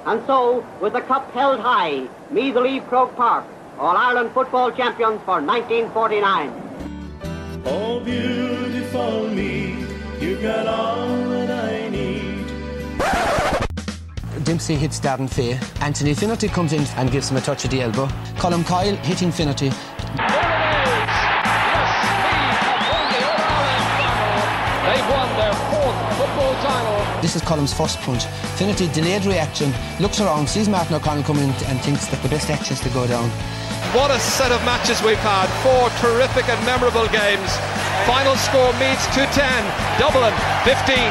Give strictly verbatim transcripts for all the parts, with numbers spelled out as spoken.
And so, with the cup held high, me the leave Croke Park, All-Ireland football champions for nineteen forty-nine. Oh, beautiful me, you've got all that I need. Dempsey hits Darren Fay. Anthony Finnerty comes in and gives him a touch of the elbow. Colm Coyle hitting Finnerty. They've won their fourth football title. This is Colm's first punch. Finnerty delayed reaction, looks around, sees Martin O'Connell coming in and thinks that the best action is to go down. What a set of matches we've had. Four terrific and memorable games. Final score Meads two ten, Dublin fifteen.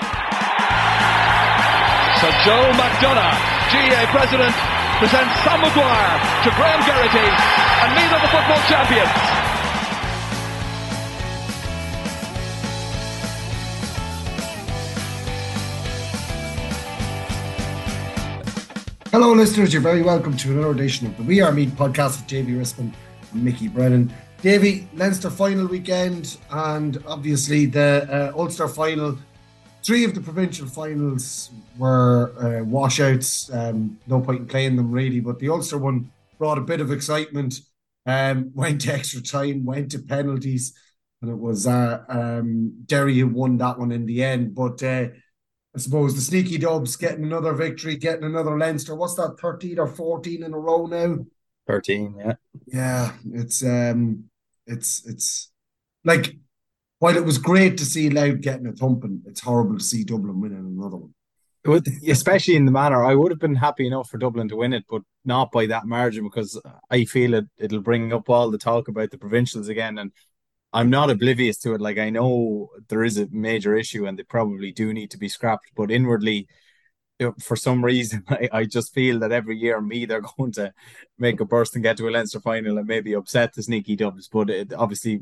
So Joe McDonough, G A A President, presents Sam Maguire to Graham Geraghty and Meath are the football champions. Hello listeners, you're very welcome to another edition of the We Are Meath podcast with Davy Rispin and Mickey Brennan. Davy, Leinster final weekend and obviously the uh, Ulster final. Three of the provincial finals were uh, washouts. Um, no point in playing them really, but the Ulster one brought a bit of excitement. Um, went to extra time, went to penalties, and it was uh, um, Derry who won that one in the end. But uh, I suppose the Sneaky Dubs getting another victory, getting another Leinster. What's that, thirteen or fourteen in a row now? thirteen, yeah. Yeah, it's um, it's it's like, while it was great to see Louth getting a thumping, it's horrible to see Dublin winning another one. With, especially in the manner, I would have been happy enough for Dublin to win it, but not by that margin, because I feel it, it'll bring up all the talk about the provincials again, and I'm not oblivious to it. Like, I know there is a major issue and they probably do need to be scrapped, but inwardly, for some reason, I, I just feel that every year me they're going to make a burst and get to a Leinster final and maybe upset the Sneaky Dubs. But it, obviously,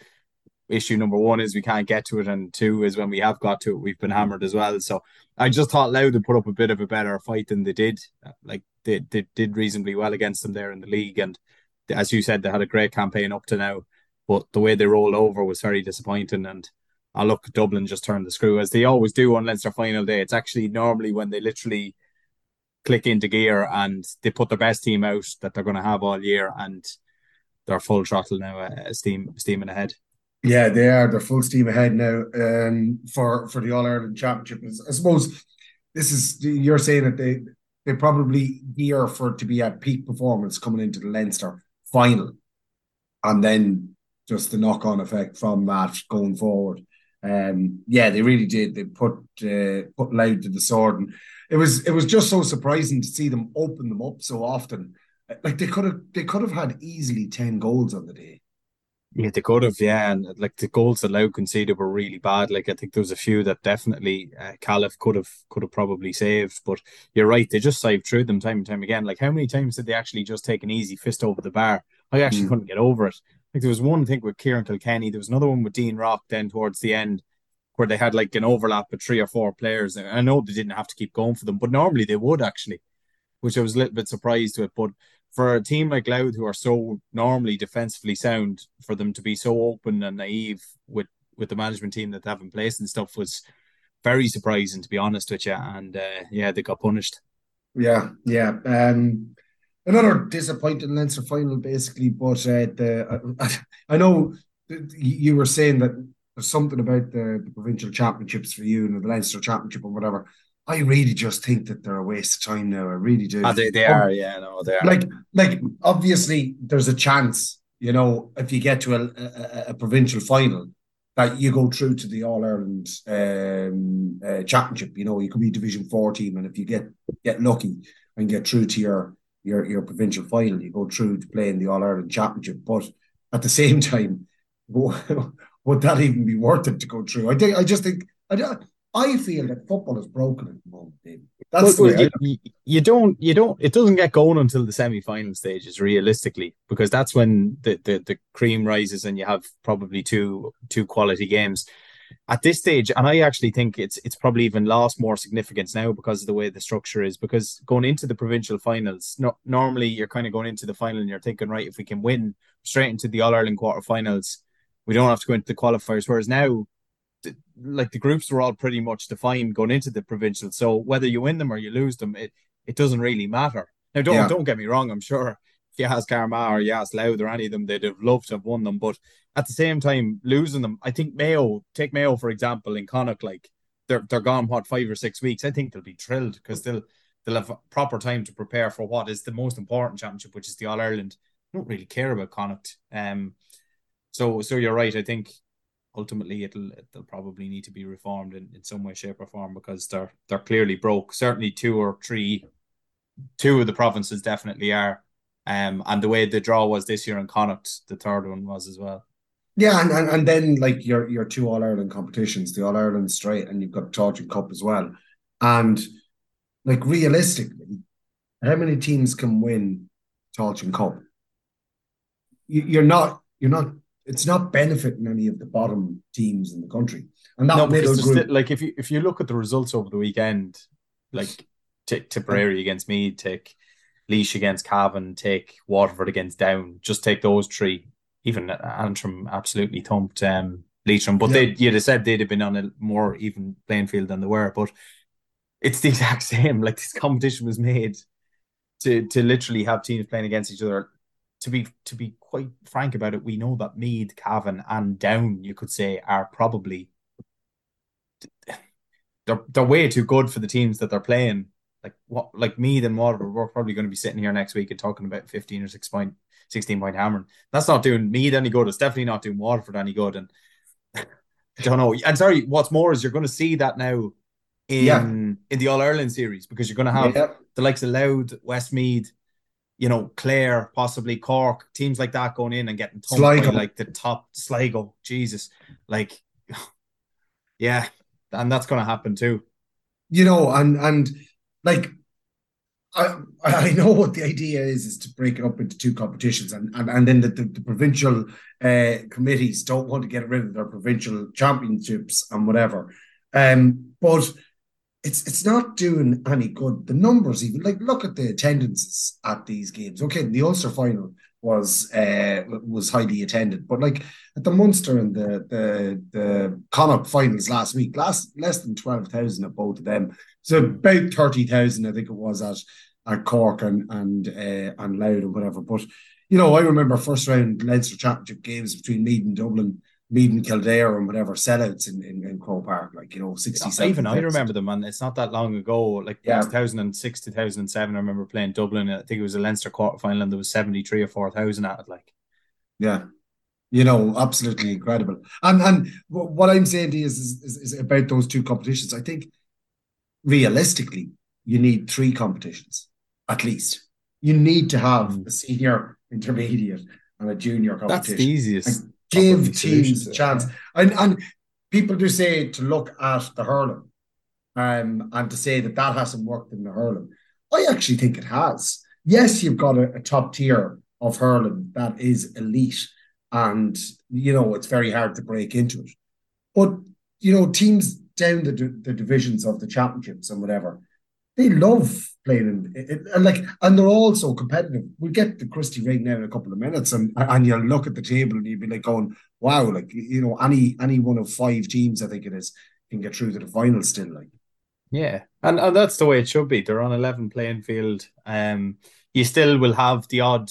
issue number one is we can't get to it, and two is when we have got to it, we've been hammered as well. So I just thought Louth would put up a bit of a better fight than they did. Like, they, they did reasonably well against them there in the league, and as you said, they had a great campaign up to now. But the way they rolled over was very disappointing. And I look, Dublin just turned the screw, as they always do on Leinster final day. It's actually normally when they literally click into gear and they put their best team out that they're going to have all year, and they're full throttle now, uh, steam steaming ahead. Yeah, they are. They're full steam ahead now um, for, for the All-Ireland Championship. I suppose this is, you're saying that they, they probably gear for it to be at peak performance coming into the Leinster final, and then just the knock-on effect from that going forward. Um, yeah, they really did. They put uh, put Louth to the sword, and it was it was just so surprising to see them open them up so often. Like, they could have they could have had easily ten goals on the day. Yeah, they could have. Yeah, and like the goals that Louth conceded were really bad. Like, I think there was a few that definitely uh, Califf could have could have probably saved. But you're right, they just saved through them time and time again. Like, how many times did they actually just take an easy fist over the bar? I actually mm. couldn't get over it. Like, there was one, I think, with Kieran Kilkenny. There was another one with Dean Rock then towards the end, where they had like an overlap of three or four players. And I know they didn't have to keep going for them, but normally they would actually, which I was a little bit surprised with. But for a team like Louth, who are so normally defensively sound, for them to be so open and naive with, with the management team that they have in place and stuff was very surprising, to be honest with you. And uh, yeah, they got punished. Yeah, yeah. Um, another disappointing Leinster final, basically. But uh, the uh, I know you were saying that there's something about the, the provincial championships for you and the Leinster championship or whatever. I really just think that they're a waste of time now. I really do. Oh, they, they are, yeah, no, they are. Like, like obviously, there's a chance, you know, if you get to a, a, a provincial final, that you go through to the All-Ireland um, uh, championship. You know, you could be Division Four team, and if you get get lucky and get through to your your your provincial final, you go through to play in the All-Ireland championship. But at the same time, would that even be worth it to go through? I think I just think I. I feel that football is broken at the moment, David. That's well, the way you, you don't, you don't, it doesn't get going until the semi-final stages, realistically, because that's when the, the, the cream rises and you have probably two two quality games. At this stage, and I actually think it's it's probably even lost more significance now because of the way the structure is, because going into the provincial finals, no, normally you're kind of going into the final and you're thinking, right, if we can win straight into the All-Ireland quarterfinals, we don't have to go into the qualifiers, whereas now, like the groups were all pretty much defined going into the provincial. So whether you win them or you lose them, it it doesn't really matter. Now, don't Yeah. don't get me wrong. I'm sure if you ask Armagh or you ask Louth or any of them, they'd have loved to have won them. But at the same time, losing them, I think Mayo, take Mayo for example, in Connacht, like they're they're gone what five or six weeks. I think they'll be thrilled because they'll they'll have proper time to prepare for what is the most important championship, which is the All Ireland. I don't really care about Connacht. Um, so so you're right. I think ultimately it'll it'll probably need to be reformed in, in some way, shape, or form because they're they're clearly broke. Certainly two or three, two of the provinces definitely are. Um, and the way the draw was this year in Connacht, the third one was as well. Yeah, and, and, and then like your your two All Ireland competitions, the All Ireland straight, and you've got Tailteann Cup as well. And like realistically, how many teams can win Tailteann Cup? You, you're not you're not. It's not benefiting any of the bottom teams in the country. And that No, middle because group, still, like if you if you look at the results over the weekend, like take Tipperary against Meath, take Laois against Cavan, take Waterford against Down, just take those three. Even Antrim absolutely thumped um, Leitrim, but Yeah. they you'd have said they'd have been on a more even playing field than they were. But it's the exact same. Like this competition was made to to literally have teams playing against each other. To be to be quite frank about it, we know that Meath, Cavan, and Down, you could say, are probably they're they're way too good for the teams that they're playing. Like what like Meath and Waterford, we're probably going to be sitting here next week and talking about fifteen or six point sixteen point hammering. That's not doing Meath any good. It's definitely not doing Waterford any good. And I don't know. And sorry, what's more is you're going to see that now in Yeah. in the All Ireland series because you're going to have Yeah. the likes of Louth, Westmeath, you know, Clare, possibly Cork, teams like that going in and getting thumped by Sligo. like the top Sligo. Jesus, like, yeah, and that's going to happen too. you know, and and like I I know what the idea is is to break it up into two competitions, and and, and then the, the, the provincial uh, committees don't want to get rid of their provincial championships and whatever. Um, but it's it's not doing any good. The numbers, even like look at the attendances at these games. Okay, the Ulster final was uh was highly attended, but like at the Munster and the the the Connacht finals last week, last less than twelve thousand at both of them. So about thirty thousand, I think it was at at Cork and and uh, and Louth and whatever. But you know, I remember first round Leinster Championship games between Meath and Dublin, Meath and Kildare and whatever sellouts in in, in Croke Park, like you know, sixty-seven. Even I remember them, and it's not that long ago. Like Yeah. two thousand six, two thousand seven, I remember playing Dublin. I think it was a Leinster quarter final, and there was seventy-three or four thousand at it. Like, Yeah. You know, absolutely incredible. And and wh- what I'm saying to you is, is, is, is about those two competitions. I think realistically, you need three competitions at least. You need to have Mm. a senior, intermediate, and a junior competition. that's the easiest. And give probably teams solution a to it, chance. And and people do say to look at the hurling, um, and to say that that hasn't worked in the hurling. I actually think it has. Yes, you've got a, a top tier of hurling that is elite, and you know it's very hard to break into it. But you know, teams down the the divisions of the championships and whatever, they love playing in it, it- and like, and they're all so competitive. We'll get the Christy Ring now in a couple of minutes, and and you'll look at the table and you'll be like going, wow, like you know, any any one of five teams, I think it is, can get through to the final still. Like, Yeah, and and that's the way it should be. They're on a level playing field. Um, you still will have the odd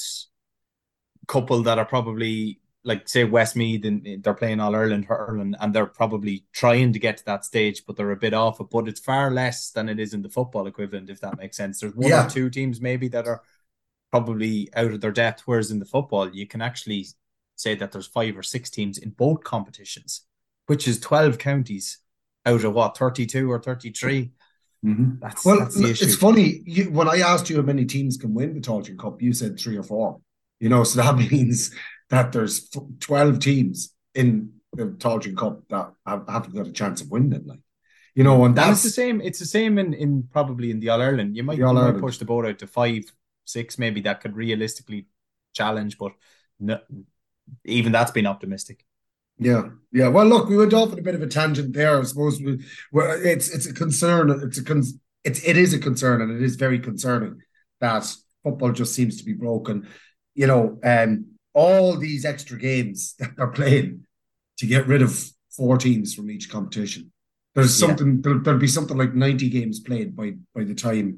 couple that are probably like say Westmeath and they're playing All Ireland hurling and they're probably trying to get to that stage, but they're a bit off it. But it's far less than it is in the football equivalent, if that makes sense. There's one Yeah. or two teams maybe that are probably out of their depth, whereas in the football you can actually say that there's five or six teams in both competitions, which is twelve counties out of what, thirty-two or thirty-three. That's, well, that's the issue. it's funny. You, when I asked you how many teams can win the Tailteann Cup, you said three or four. You know, so that means that there's f- twelve teams in the Tailteann Cup that have, haven't got a chance of winning. Like, you know, and And that's it's the same. It's the same in, in probably in the All Ireland. You might, The you might All-Ireland. push the boat out to five, six, maybe that could realistically challenge, but no, even that's been optimistic. Yeah, yeah. Well, look, we went off on a bit of a tangent there. I suppose we, well, it's it's a concern. It's a con, it's it is a concern, and it is very concerning that football just seems to be broken. You know, um, all these extra games that they're playing to get rid of four teams from each competition. There's Yeah. something. There'll, there'll be something like ninety games played by by the time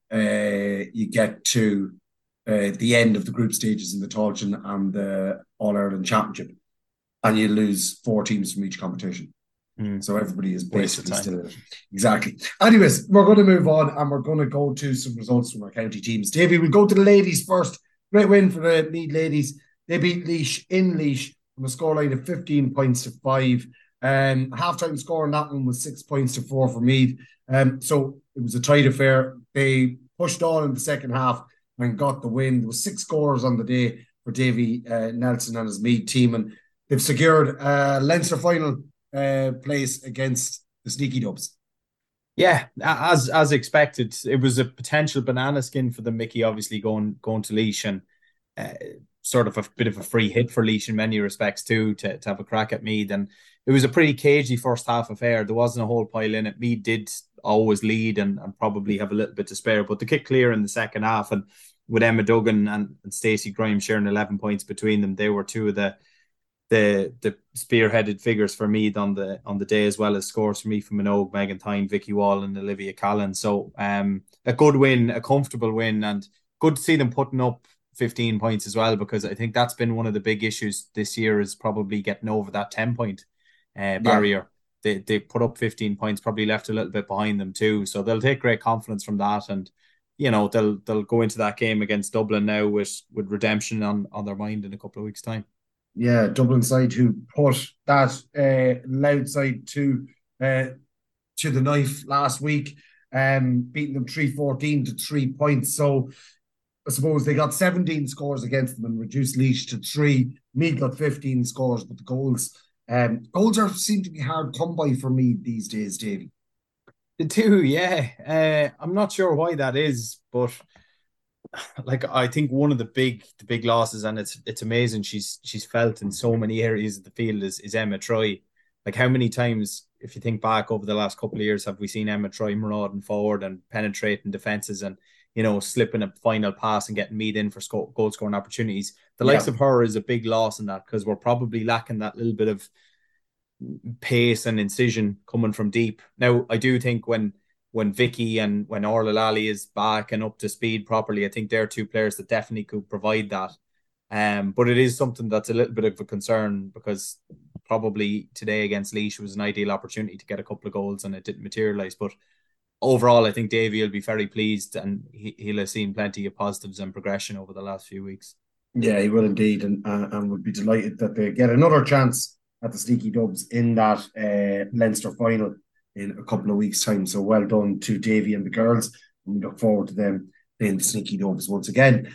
uh, you get to uh, the end of the group stages in the Tailteann and the All-Ireland Championship, and you lose four teams from each competition. Mm. So everybody is basically still in it. Exactly. Anyways, we're going to move on and we're going to go to some results from our county teams. Davy, we'll go to the ladies first. Great win for the Meath ladies. They beat Laois in Laois from a scoreline of fifteen points to five. Um, half-time score on that one was six points to four for Meath. Um, so it was a tight affair. They pushed on in the second half and got the win. There was six scores on the day for Davy uh, Nelson and his Meath team, and they've secured a Leinster final uh, place against the Sneaky Dubs. Yeah, as as expected, it was a potential banana skin for the Mickey, obviously going going to Laois, and uh, sort of a bit of a free hit for Laois in many respects too, to, to have a crack at Meath. And it was a pretty cagey first half affair. There wasn't a whole pile in it. Meath did always lead and, and probably have a little bit to spare, but they kicked clear in the second half. And with Emma Duggan and, and Stacey Grimes sharing eleven points between them, they were two of the the the spearheaded figures for Meath on the on the day, as well as scores for me from Minogue, Megan Tyne, Vicky Wall and Olivia Callan. So um, a good win, a comfortable win, and good to see them putting up fifteen points as well, because I think that's been one of the big issues this year, is probably getting over that ten point uh, barrier. Yeah. They they put up fifteen points, probably left a little bit behind them too. So they'll take great confidence from that, and you know they'll they'll go into that game against Dublin now with with redemption on, on their mind in a couple of weeks' time. Yeah, Dublin side who put that uh, Loud side to uh, to the knife last week, um, beating them three fourteen to three points. So I suppose they got seventeen scores against them and reduced Laois to three. Meath got fifteen scores, but the goals um, goals are seem to be hard come by for Meath these days, Davey. They do, yeah. Uh, I'm not sure why that is, but like I think one of the big the big losses, and it's it's amazing she's she's felt in so many areas of the field, is, is Emma Troy. Like how many times, if you think back over the last couple of years, have we seen Emma Troy marauding forward and penetrating defences and, you know, slipping a final pass and getting Meath in for sco- goal scoring opportunities. The yeah. likes of her is a big loss in that, because we're probably lacking that little bit of pace and incision coming from deep. Now I do think when when Vicky and when Orla Lally is back and up to speed properly, I think they're two players that definitely could provide that. Um, but it is something that's a little bit of a concern, because probably today against Laois was an ideal opportunity to get a couple of goals and it didn't materialise. But overall, I think Davey will be very pleased, and he, he'll have seen plenty of positives and progression over the last few weeks. Yeah, he will indeed, and uh, and would be delighted that they get another chance at the Sneaky Dubs in that uh, Leinster final in a couple of weeks' time. So well done to Davy and the girls, and we look forward to them playing the Sneaky Dubs once again.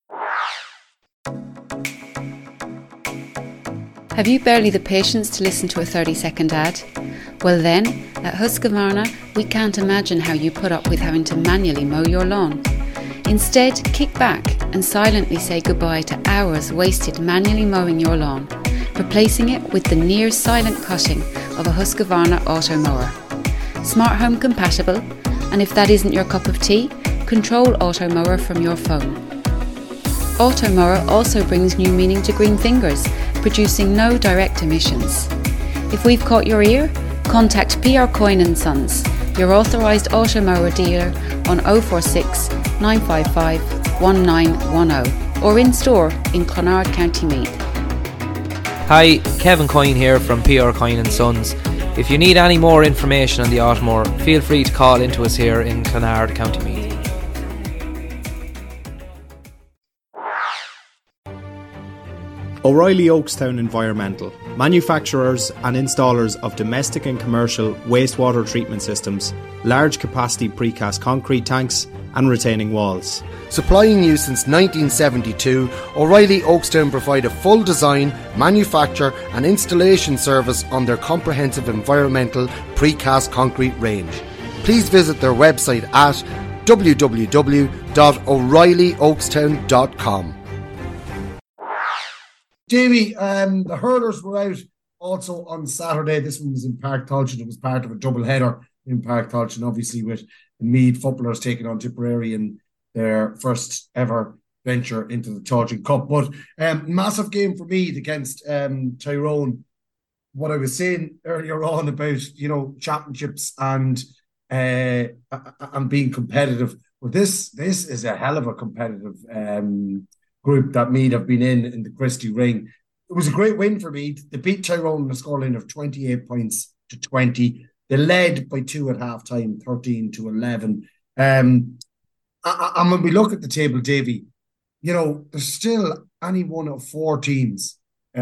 Have you barely the patience to listen to a thirty second ad? Well then, at Husqvarna, we can't imagine how you put up with having to manually mow your lawn. Instead, kick back and silently say goodbye to hours wasted manually mowing your lawn, replacing it with the near silent cutting of a Husqvarna auto mower. Smart home compatible, and if that isn't your cup of tea, control auto mower from your phone. Auto mower also brings new meaning to green fingers, producing no direct emissions. If we've caught your ear, contact P R Coyne and Sons, your authorised auto mower dealer, on oh four six, nine five five, one nine one oh or in store in Clonard, County Meath. Hi, Kevin Coyne here from P R Coyne and Sons. If you need any more information on the Automower, feel free to call into us here in Clonard, County Meath. O'Reilly Oakstown Environmental, manufacturers and installers of domestic and commercial wastewater treatment systems, large capacity precast concrete tanks and retaining walls. Supplying you since nineteen seventy-two, O'Reilly Oakstown provide a full design, manufacture and installation service on their comprehensive environmental precast concrete range. Please visit their website at w w w dot o'reilly oakstown dot com. Davey, um, the hurlers were out also on Saturday. This one was in Park Tailteann. It was part of a double header in Park Tailteann, obviously with the Meath footballers taking on Tipperary in their first ever venture into the Tailteann Cup. But um, massive game for Meath against um, Tyrone. What I was saying earlier on about, you know, championships and uh, and being competitive, But this this is a hell of a competitive um, group that Meath have been in in the Christie Ring. It was a great win for Meath. They beat Tyrone in a scoreline of twenty-eight points to twenty. They led by two at half time, thirteen to eleven. Um, and when we look at the table, Davy, you know, there's still any one of four teams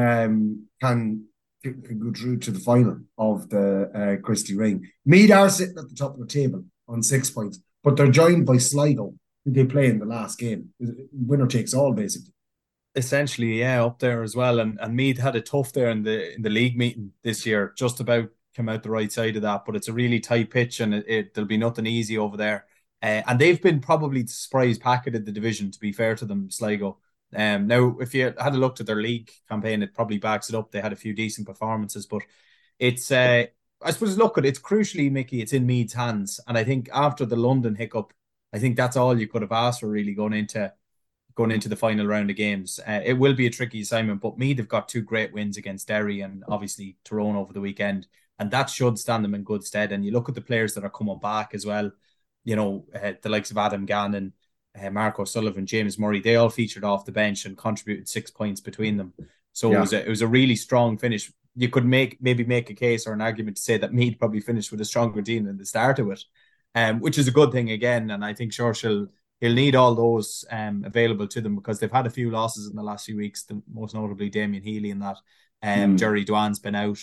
um, can, can go through to the final of the uh, Christie Ring. Meath are sitting at the top of the table on six points, but they're joined by Sligo, who they play in the last game. Winner takes all, basically. Essentially, yeah, up there as well. And and Meath had it tough there in the in the league meeting this year, just about come out the right side of that. But it's a really tight pitch, and it, it there'll be nothing easy over there. Uh, and they've been probably the surprise packet of the division, to be fair to them, Sligo. Um, now, if you had a look at their league campaign, it probably backs it up. They had a few decent performances, but it's, uh, I suppose, look, it's crucially, Mickey, it's in Meath's hands. And I think after the London hiccup, I think that's all you could have asked for, really, going into going into the final round of games. Uh, it will be a tricky assignment, but Meath have got two great wins against Derry and obviously Tyrone over the weekend, and that should stand them in good stead. And you look at the players that are coming back as well, you know, uh, the likes of Adam Gannon, uh, Mark O'Sullivan, James Murray, they all featured off the bench and contributed six points between them. So yeah. it was a, it was a really strong finish. You could make maybe make a case or an argument to say that Meath probably finished with a stronger team than the start of it, um, which is a good thing again. And I think sure she'll he'll need all those um, available to them, because they've had a few losses in the last few weeks, the, most notably Damien Healy and that. Um, mm. Jerry Dwan's been out.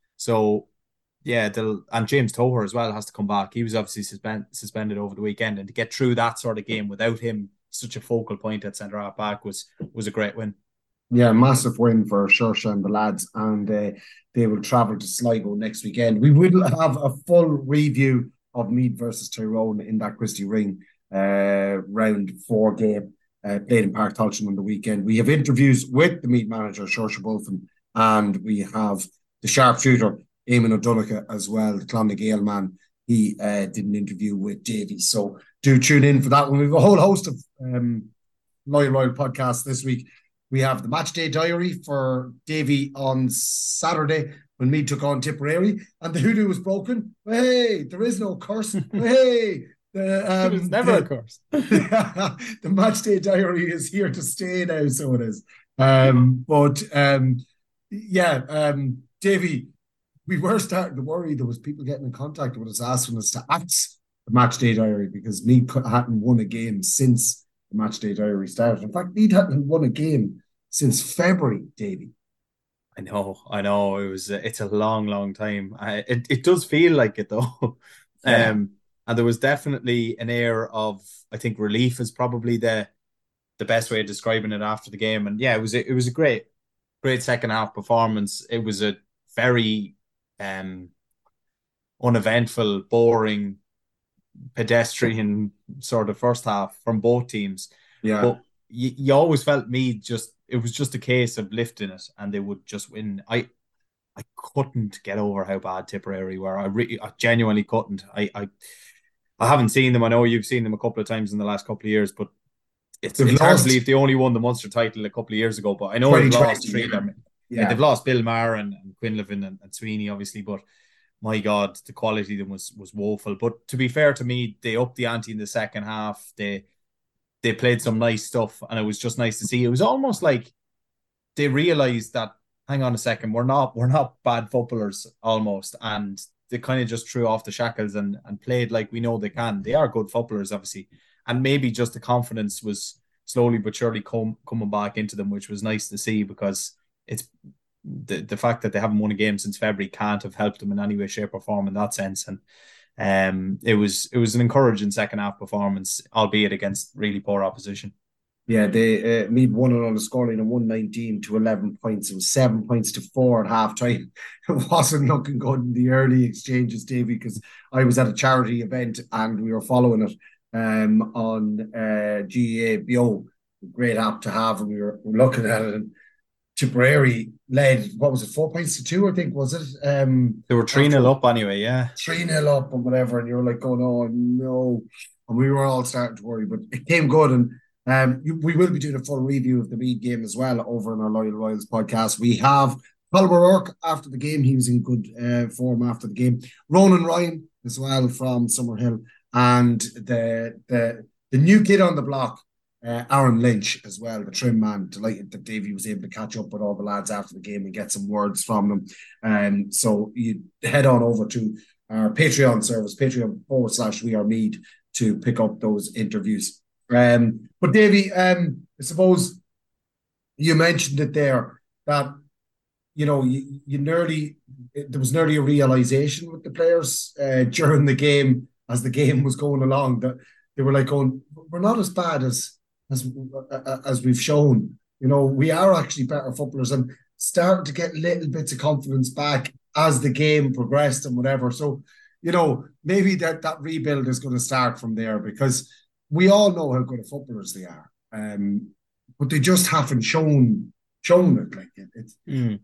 So yeah, they'll, and James Toher as well has to come back. He was obviously suspend, suspended over the weekend, and to get through that sort of game without him, such a focal point at centre half back, was was a great win. Yeah, massive win for Saoirse and the lads, and uh, they will travel to Sligo next weekend. We will have a full review of Meath versus Tyrone in that Christie Ring uh, round four game uh, played in Park Tolchin on the weekend. We have interviews with the Meath manager, Saoirse Bulfin, and we have the sharpshooter, Eamon O'Donoghue, as well, the Clonagale man. He uh, did an interview with Davy. So do tune in for that one. We have a whole host of um, Loyal Loyal podcasts this week. We have the match day diary for Davy on Saturday when Meath took on Tipperary, and the hoodoo was broken. Hey, there is no curse. Hey, the, um, it was never the, a curse. The match day diary is here to stay now, so it is. Um, but um, yeah, um, Davy, we were starting to worry there was people getting in contact with us asking us to axe the match day diary, because Meath hadn't won a game since the match day diary started. In fact, Meath hadn't won a game since February, Davy. I know, I know. It was. It's a long, long time. I, it it does feel like it though. Yeah. Um, and there was definitely an air of, I think, relief is probably the the best way of describing it after the game. And yeah, it was a, it was a great, great second half performance. It was a very um uneventful, boring, pedestrian sort of first half from both teams. Yeah, but you, you always felt Meath just, it was just a case of lifting it and they would just win. I I couldn't get over how bad Tipperary were. I really, I genuinely couldn't. I I I haven't seen them. I know you've seen them a couple of times in the last couple of years, but it's, it's hard to believe they only won the Munster title a couple of years ago. But I know they've lost three of them. Yeah. Yeah, they've lost Bill Maher and, and Quinlivan and, and Sweeney, obviously, but my God, the quality of them was was woeful. But to be fair to me, they upped the ante in the second half. They they played some nice stuff, and it was just nice to see. It was almost like they realised that, hang on a second, we're not we're not bad footballers almost, and they kind of just threw off the shackles and and played like we know they can. They are good footballers, obviously, and maybe just the confidence was slowly but surely com- coming back into them, which was nice to see, because it's the the fact that they haven't won a game since February can't have helped them in any way, shape, or form in that sense. And um, it was it was an encouraging second half performance, albeit against really poor opposition. Yeah, they uh, Meath won it on the scoreline of one nineteen to eleven points. It was seven points to four at half time. It wasn't looking good in the early exchanges, Davy, because I was at a charity event and we were following it um, on uh, G A B O. Great app to have, and we were, we were looking at it, and Tipperary led, what was it, four points to two, I think, was it? Um, they were three nil up anyway, yeah. three nil up and whatever, and you were like going, oh no. And we were all starting to worry, but it came good. And um, we will be doing a full review of the Meath game as well over on our Loyal Royals podcast. We have Colm O'Rourke after the game. He was in good uh, form after the game. Ronan Ryan as well from Summerhill. And the the the new kid on the block, uh, Aaron Lynch as well, the trim man. Delighted that Davey was able to catch up with all the lads after the game and get some words from them. And um, so you head on over to our Patreon service, Patreon forward slash We Are Mead, to pick up those interviews. Um, but Davey, um, I suppose you mentioned it there that, you know, you, you nearly, there was nearly a realization with the players uh, during the game, as the game was going along, that they were like going, we're not as bad as as as we've shown. You know, we are actually better footballers, and starting to get little bits of confidence back as the game progressed and whatever. So, you know, maybe that, that rebuild is going to start from there, because we all know how good of footballers they are. Um, but they just haven't shown shown it. Like it, it's mm.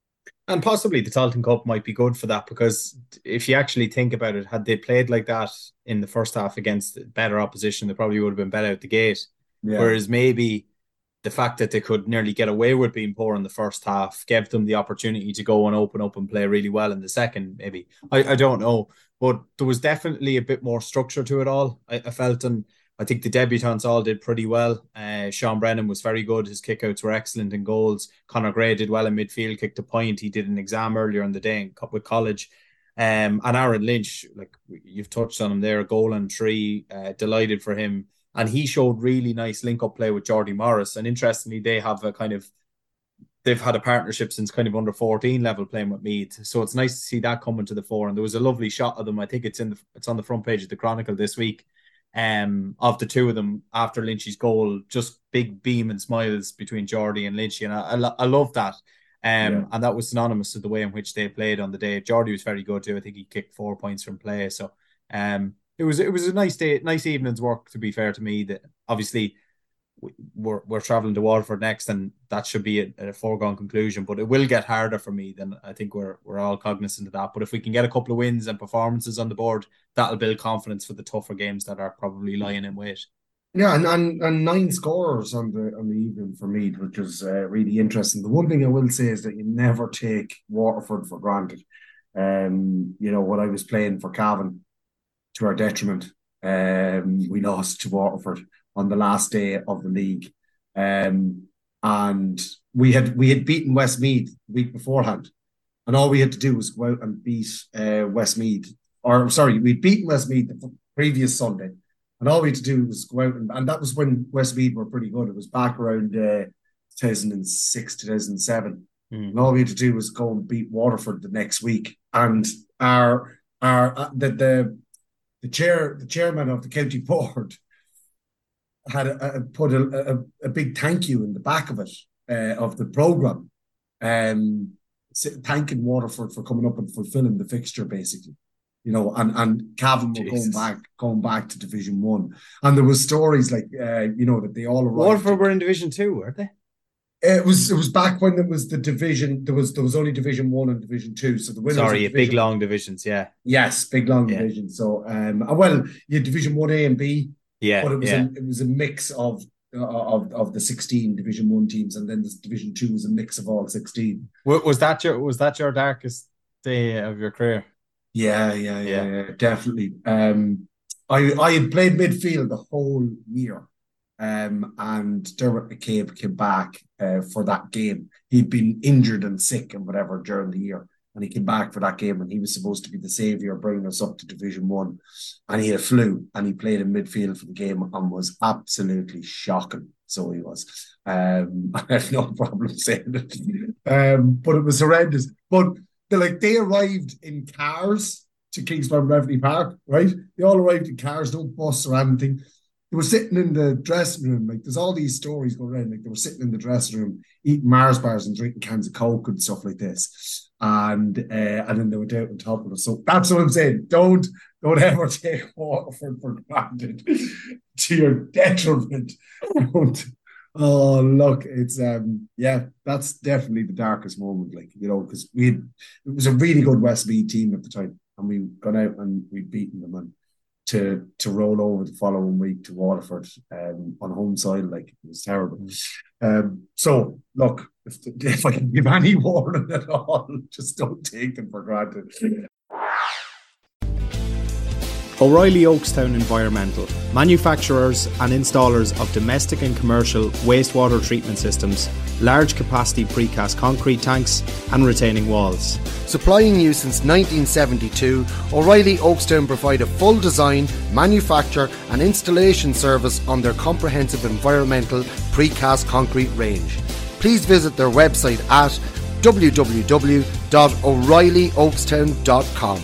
And possibly the Tailteann Cup might be good for that, because if you actually think about it, had they played like that in the first half against better opposition, they probably would have been better out the gate. Yeah. Whereas maybe the fact that they could nearly get away with being poor in the first half gave them the opportunity to go and open up and play really well in the second, maybe. I, I don't know. But there was definitely a bit more structure to it all, I, I felt. And I think the debutants all did pretty well. Uh, Sean Brennan was very good. His kickouts were excellent in goals. Conor Gray did well in midfield, kicked a point. He did an exam earlier in the day in, with college. Um, and Aaron Lynch, like you've touched on him there, a goal and three, uh, delighted for him. And he showed really nice link-up play with Jordy Morris. And interestingly, they have a kind of, they've had a partnership since kind of under fourteen level playing with Meath. So it's nice to see that coming to the fore. And there was a lovely shot of them. I think it's in the, it's on the front page of the Chronicle this week. Um, of the two of them after Lynchy's goal, just big beam and smiles between Jordy and Lynchy. And I, I, I love that. Um, yeah. And that was synonymous to the way in which they played on the day. Jordy was very good too. I think he kicked four points from play. So, um, It was it was a nice day, nice evening's work, to be fair to me. That obviously we're we're travelling to Waterford next, and that should be a, a foregone conclusion. But it will get harder for me. Then I think we're we're all cognizant of that. But if we can get a couple of wins and performances on the board, that'll build confidence for the tougher games that are probably lying in wait. Yeah, and and, and nine scorers on the on the evening for me, which was uh, really interesting. The one thing I will say is that you never take Waterford for granted. Um, you know, when I was playing for Cavan, to our detriment, um, we lost to Waterford on the last day of the league, um, and we had we had beaten Westmeath the week beforehand, and all we had to do was go out and beat uh, Westmeath. Or sorry, we'd beaten Westmeath the previous Sunday, and all we had to do was go out and, and that was when Westmeath were pretty good. It was back around uh, two thousand six, two thousand seven, mm. and all we had to do was go and beat Waterford the next week, and our our uh, the the The chair, the chairman of the county board, had a, a, put a, a, a big thank you in the back of it uh, of the program, um, thanking Waterford for coming up and fulfilling the fixture, basically, you know. And and Cavan were going back, going back to Division One, and there was stories like, uh, you know, that they all arrived. Waterford were in Division Two, weren't they? It was it was back when there was the division. There was there was only Division One and Division Two. So the winners. Sorry, of big long divisions, yeah. Yes, big long yeah. divisions. So um, well, you had Division One A and B. Yeah, but it was yeah. a, it was a mix of uh, of of the sixteen Division One teams, and then the Division Two was a mix of all sixteen. Was that your was that your darkest day of your career? Yeah, yeah, yeah, yeah, yeah definitely. Um, I I had played midfield the whole year. Um, and Dermot McCabe came back uh, for that game. He'd been injured and sick and whatever during the year, and he came back for that game, and he was supposed to be the saviour, bringing us up to Division One. And he had a flu, and he played in midfield for the game and was absolutely shocking. So he was. Um, I have no problem saying it, um, but it was horrendous. But they like they arrived in cars to Kingspan Revenue Park, right? They all arrived in cars, no bus or anything. They were sitting in the dressing room, like there's all these stories going around, like they were sitting in the dressing room eating Mars bars and drinking cans of Coke and stuff like this, and uh, and then they went out on top of us. So that's what I'm saying. Don't don't ever take Waterford for granted to your detriment. Don't. Oh look, it's um yeah, that's definitely the darkest moment, like, you know, because we had, it was a really good Westmeath team at the time, and we gone out and we'd beaten them, and to to roll over the following week to Waterford um, on home soil, like, it was terrible. Um, so look, if, if I can give any warning at all, just don't take them for granted. O'Reilly Oakstown Environmental, manufacturers and installers of domestic and commercial wastewater treatment systems, large capacity precast concrete tanks and retaining walls. Supplying you since nineteen seventy-two, O'Reilly Oakstown provide a full design, manufacture and installation service on their comprehensive environmental precast concrete range. Please visit their website at w w w dot o'reilly oakstown dot com.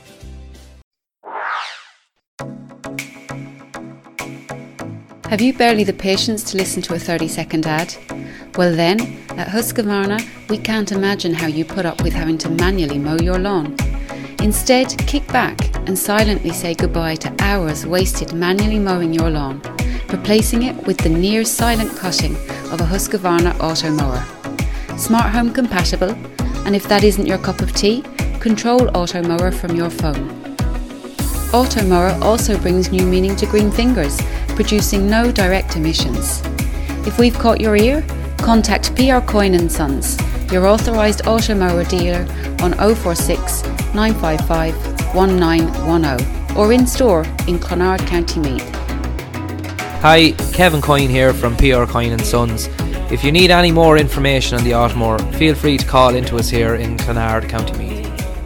Have you barely the patience to listen to a thirty second ad? Well then, at Husqvarna, we can't imagine how you put up with having to manually mow your lawn. Instead, kick back and silently say goodbye to hours wasted manually mowing your lawn, replacing it with the near silent cutting of a Husqvarna auto mower. Smart home compatible, and if that isn't your cup of tea, control auto mower from your phone. Auto mower also brings new meaning to green fingers, producing no direct emissions. If we've caught your ear, contact P R Coyne and Sons, your authorised auto mower dealer on oh four six, nine five five, one nine one oh or in store in Clonard, County Meath. Hi, Kevin Coyne here from P R Coyne and Sons. If you need any more information on the Automower, feel free to call into us here in Clonard, County Meath.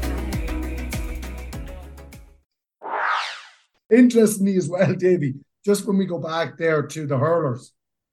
Interestingly as well, Davy, just when we go back there to the hurlers,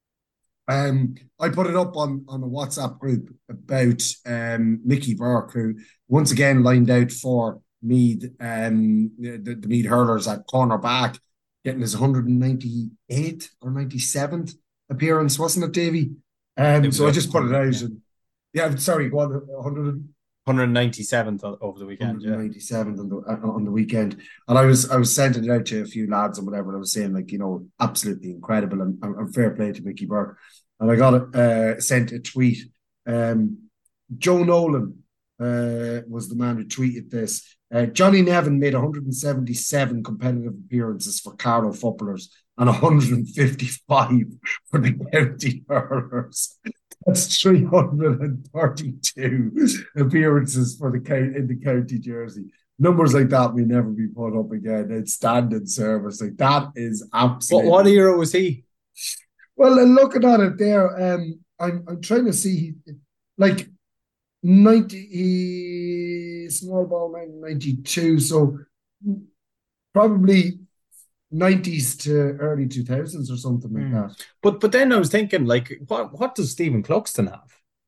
um, I put it up on, on a WhatsApp group about um, Mickey Burke, who once again lined out for Meath, um, the, the Meath hurlers at cornerback, getting his one hundred ninety-eighth or ninety-seventh appearance, wasn't it, Davy? Um, so I just put it out. And, yeah, sorry, go on, one hundred. one hundred ninety-seventh over the weekend. one hundred ninety-seventh yeah. on the on the weekend, and I was I was sending it out to a few lads and whatever. And I was saying, like, you know, absolutely incredible, and, and fair play to Mickey Burke. And I got it uh, sent a tweet. Um, Joe Nolan uh, was the man who tweeted this. Uh, Johnny Nevin made one hundred seventy-seven competitive appearances for Carlow footballers and one hundred fifty-five for the county hurlers. That's three hundred thirty-two appearances for the count in the county jersey. Numbers like that may never be put up again. It's standing service. Like, that is absolutely. What, what hero was he? Well, looking at it there, um, I'm I'm trying to see, like, ninety he, small ball ninety-two, so probably nineties to early two thousands or something like mm. that. But but then I was thinking, like, what what does Stephen Cluxton have?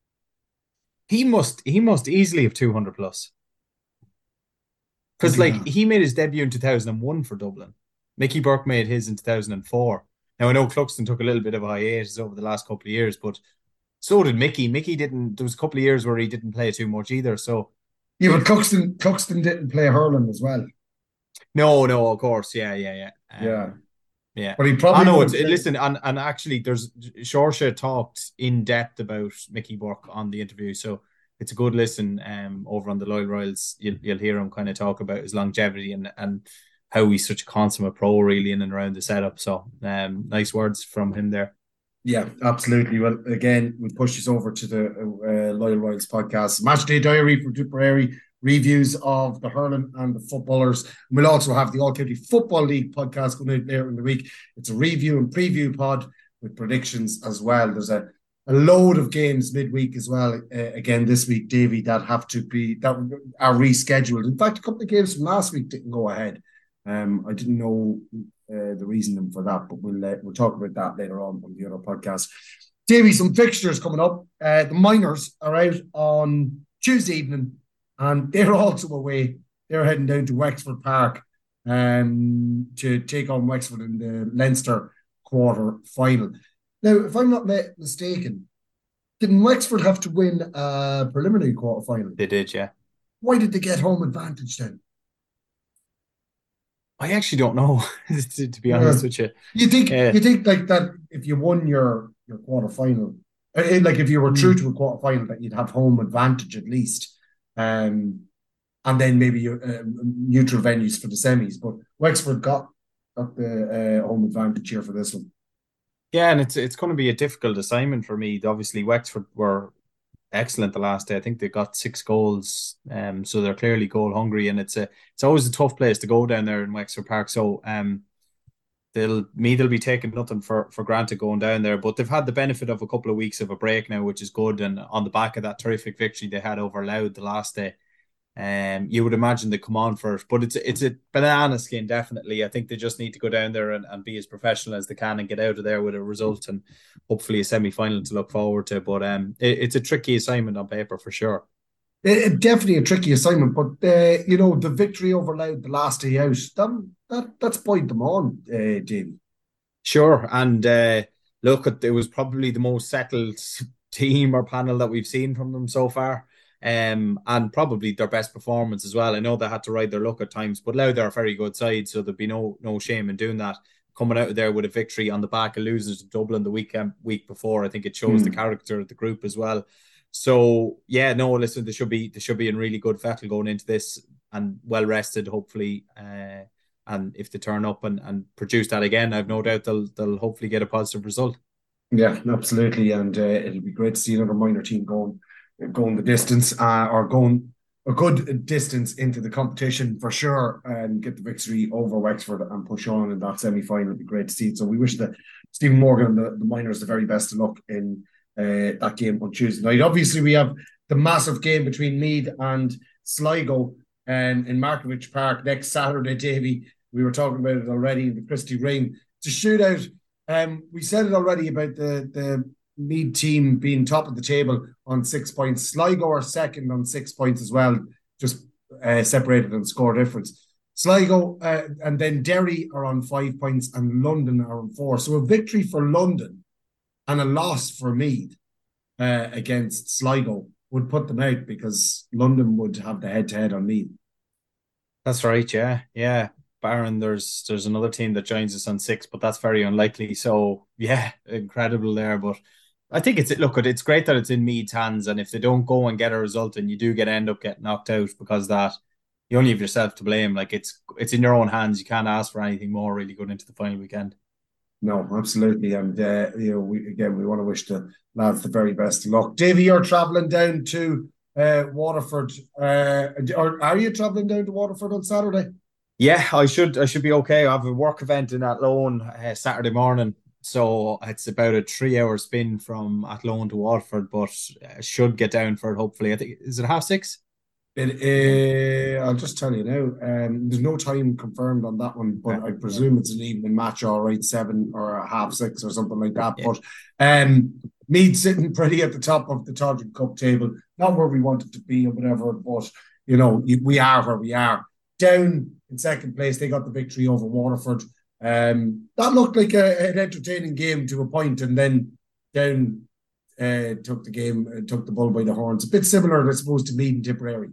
He must he must easily have two hundred plus. Because, yeah. like, he made his debut in two thousand one for Dublin. Mickey Burke made his in two thousand four. Now, I know Cluxton took a little bit of a hiatus over the last couple of years, but so did Mickey. Mickey didn't, there was a couple of years where he didn't play too much either, so. Yeah, but Cluxton, Cluxton didn't play hurling as well. No, no, of course, yeah, yeah, yeah. Um, yeah. Yeah. But he probably. I know, it's, listen, and, and actually, there's, Shorsha talked in depth about Mickey Burke on the interview, so it's a good listen um, over on the Loyal Royals. You'll, you'll hear him kind of talk about his longevity and, and how he's such a consummate pro, really, in and around the setup. So, um, nice words from him there. Yeah, absolutely. Well, again, we'll push this over to the uh, Loyal Royals podcast. Matchday Diary for Tipperary, reviews of the hurling and the footballers. And we'll also have the All County Football League podcast going out later in the week. It's a review and preview pod with predictions as well. There's a, a load of games midweek as well. Uh, again, this week, Davy, that have to be, that are rescheduled. In fact, a couple of games from last week didn't go ahead. Um, I didn't know uh, the reasoning for that, but we'll uh, we'll talk about that later on on the other podcast. Davey, some fixtures coming up. Uh, the Miners are out on Tuesday evening, and they're also away. They're heading down to Wexford Park um, to take on Wexford in the Leinster quarter final. Now, if I'm not mistaken, didn't Wexford have to win a preliminary quarter final? They did, yeah. Why did they get home advantage then? I actually don't know, to, to be honest yeah. with you. You think uh, you think like that if you won your, your quarter final, like if you were true to a quarter final, that you'd have home advantage at least, um, and then maybe you, uh, neutral venues for the semis. But Wexford got got the uh, home advantage here for this one. Yeah, and it's it's going to be a difficult assignment for me. Obviously, Wexford were excellent the last day. I think they got six goals, um, so they're clearly goal hungry, and it's a it's always a tough place to go down there in Wexford Park. So um, they'll me they'll be taking nothing for for granted going down there. But they've had the benefit of a couple of weeks of a break now, which is good. And on the back of that terrific victory they had over Louth the last day, um, you would imagine they come on for it. But it's it's a banana skin, definitely. I think they just need to go down there and, and be as professional as they can and get out of there with a result and hopefully a semi-final to look forward to. But um, it, it's a tricky assignment on paper for sure. It, it definitely a tricky assignment, but uh, you know, the victory over Louth the last day out, that, that that's point them on, uh, Davey. Sure, and uh, look, it was probably the most settled team or panel that we've seen from them so far, um, and probably their best performance as well. I know they had to ride their luck at times, but Louth are a very good side, so there'd be no no shame in doing that. Coming out of there with a victory on the back of losing to Dublin the weekend week before, I think it shows mm. the character of the group as well. So yeah, no, listen, they should be they should be in really good fettle going into this and well rested, hopefully. Uh, and if they turn up and, and produce that again, I've no doubt they'll they'll hopefully get a positive result. Yeah, absolutely, and uh, it'll be great to see another minor team going going the distance uh, or going a good distance into the competition for sure, and get the victory over Wexford and push on in that semi final. It'd be great to see it. So we wish the Stephen Morgan and the, the minors the very best of luck in Uh, that game on Tuesday night. Obviously, we have the massive game between Meath and Sligo um, in Markievicz Park next Saturday, Davy. We were talking about it already in the Christy Ring. It's a shootout. Um, we said it already about the, the Meath team being top of the table on six points. Sligo are second on six points as well, just uh, separated on score difference. Sligo uh, and then Derry are on five points and London are on four. So a victory for London and a loss for Meath uh, against Sligo would put them out because London would have the head-to-head on Meath. That's right, yeah. Yeah. Baron, there's there's another team that joins us on six, but that's very unlikely. So, yeah, incredible there. But I think it's, look, it's great that it's in Meath's hands, and if they don't go and get a result and you do get end up getting knocked out because of that, you only have yourself to blame. Like, it's it's in your own hands. You can't ask for anything more really going into the final weekend. No, absolutely. And, uh, you know, we again, we want to wish the lads the very best of luck. Davy, you're travelling down to uh, Waterford. Uh, or are you travelling down to Waterford on Saturday? Yeah, I should I should be okay. I have a work event in Athlone uh, Saturday morning. So it's about a three-hour spin from Athlone to Waterford, but I should get down for it, hopefully. I think, is it half six? It, uh, I'll just tell you now. Um, there's no time confirmed on that one, but yeah. I presume it's an evening match, all right, seven or half six or something like that. Yeah. But um, Meath sitting pretty at the top of the Todrick Cup table, not where we wanted to be or whatever, but you know, we are where we are. Down in second place, they got the victory over Waterford. Um, that looked like a, an entertaining game to a point, and then Down uh, took the game, uh, took the bull by the horns. A bit similar, I suppose, to Meath and Tipperary.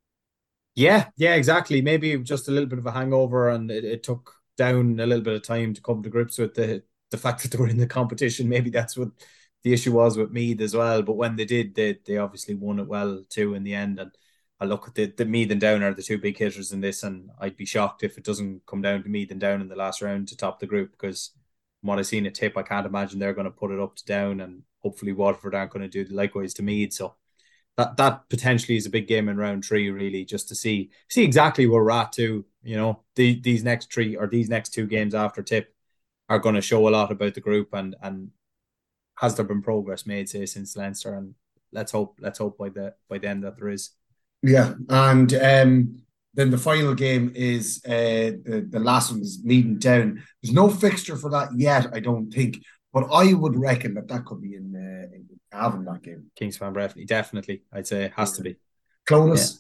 Yeah, yeah, exactly. Maybe just a little bit of a hangover, and it, it took Down a little bit of time to come to grips with the the fact that they were in the competition. Maybe that's what the issue was with Meath as well. But when they did, they they obviously won it well too in the end. And I look at the, the Meath and Down are the two big hitters in this, and I'd be shocked if it doesn't come down to Meath and Down in the last round to top the group, because from what I've seen at Tip, I can't imagine they're going to put it up to Down, and hopefully Waterford aren't going to do likewise to Meath. So that that potentially is a big game in round three, really, just to see see exactly where we're at too. You know, the, these next three or these next two games after Tip are going to show a lot about the group, and and has there been progress made, say, since Leinster? And let's hope let's hope by the by then that there is. Yeah, and um, then the final game is uh, the the last one is Meath and Down. There's no fixture for that yet, I don't think, but I would reckon that that could be in. Uh, in Cavan, that game. Kingspan Breffni, definitely. I'd say it has to be. Clonus?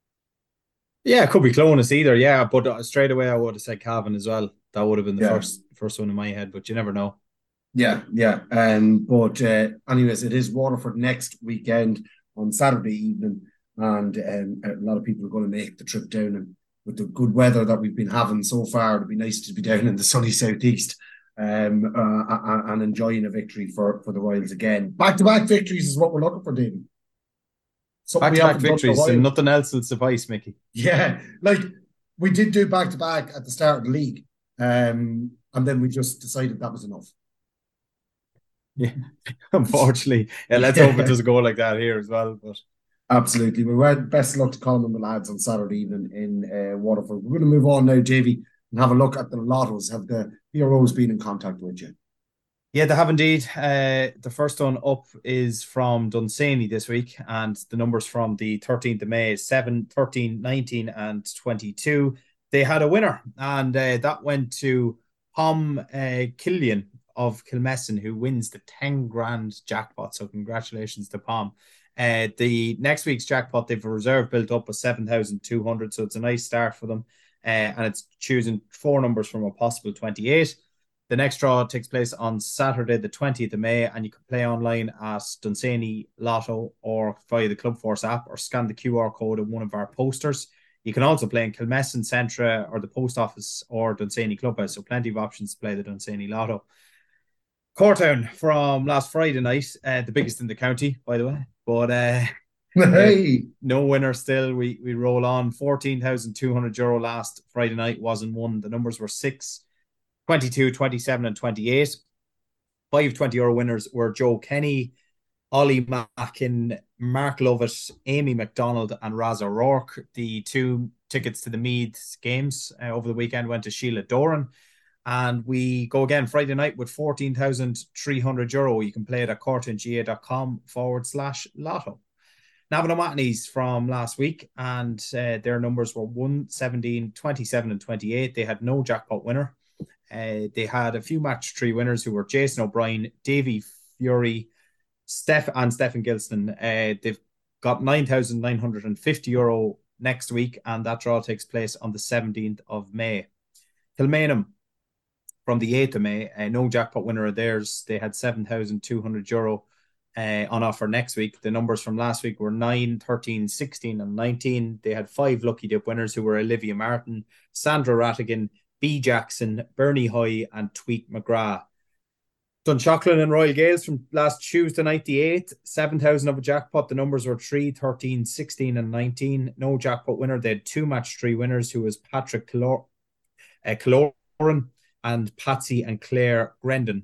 Yeah. yeah, it could be Clonus either, yeah. But uh, straight away I would have said Cavan as well. That would have been the yeah. first first one in my head, but you never know. Yeah, yeah. Um, but uh, anyways, it is Waterford next weekend on Saturday evening, and um, a lot of people are going to make the trip down, and with the good weather that we've been having so far, it'd be nice to be down in the sunny southeast. Um, uh, and enjoying a victory for, for the Royals again. Back-to-back victories is what we're looking for, David. Back-to-back victories and nothing else will suffice, Mickey. Yeah, like we did do back-to-back at the start of the league, um, and then we just decided that was enough. Yeah, unfortunately. Yeah, let's Yeah. hope it doesn't go like that here as well. But Absolutely. Well, best of luck to Colin and the lads on Saturday evening in uh, Waterford. We're going to move on now, Davy, and have a look at the lottos. Have the P R Os been in contact with you? yeah, they have indeed. Uh, the first one up is from Dunsany this week, and the numbers from the thirteenth of May, seven, thirteen, nineteen, and twenty-two. They had a winner, and uh, that went to Pom uh, Killian of Kilmessan, who wins the ten grand jackpot. So congratulations to Pom. Uh, the next week's jackpot, they've a reserve built up of seven thousand two hundred, so it's a nice start for them. Uh, and it's choosing four numbers from a possible twenty-eight. The next draw takes place on Saturday, the twentieth of May, and you can play online at Dunsany Lotto or via the Club Force app or scan the Q R code on one of our posters. You can also play in Kilmessan Centra or the Post Office or Dunsany Clubhouse, so plenty of options to play the Dunsany Lotto. Courtown from last Friday night, uh, the biggest in the county, by the way. But uh, hey. uh, no winner still. We we roll on. fourteen thousand two hundred euro last Friday night wasn't won. The numbers were six, twenty-two, twenty-seven, and twenty-eight. Five twenty euro winners were Joe Kenny, Ollie Mackin, Mark Lovett, Amy McDonald, and Raz O'Rourke. The two tickets to the Meath games uh, over the weekend went to Sheila Doran. And we go again Friday night with fourteen thousand three hundred euro. You can play it at courtownga.com forward slash lotto. Navan O'Mahony's from last week, and uh, their numbers were one, seventeen, twenty-seven, and twenty-eight. They had no jackpot winner. Uh, they had a few match three winners who were Jason O'Brien, Davy Fury, Steph, and Stephen Gilston. Uh, they've got nine thousand nine hundred fifty euro next week, and that draw takes place on the seventeenth of May. Kilmainham from the eighth of May, uh, no jackpot winner of theirs. They had seven thousand two hundred euro uh, on offer next week. The numbers from last week were nine, thirteen, sixteen, and nineteen. They had five lucky dip winners who were Olivia Martin, Sandra Rattigan, B. Jackson, Bernie Hoy, and Tweak McGrath. Dunshaughlin and Royal Gales from last Tuesday night, the eighth, seven thousand of a jackpot. The numbers were three, thirteen, sixteen, and nineteen. No jackpot winner. They had two match three winners who was Patrick Calor- uh, Caloran and Patsy and Claire Grendon.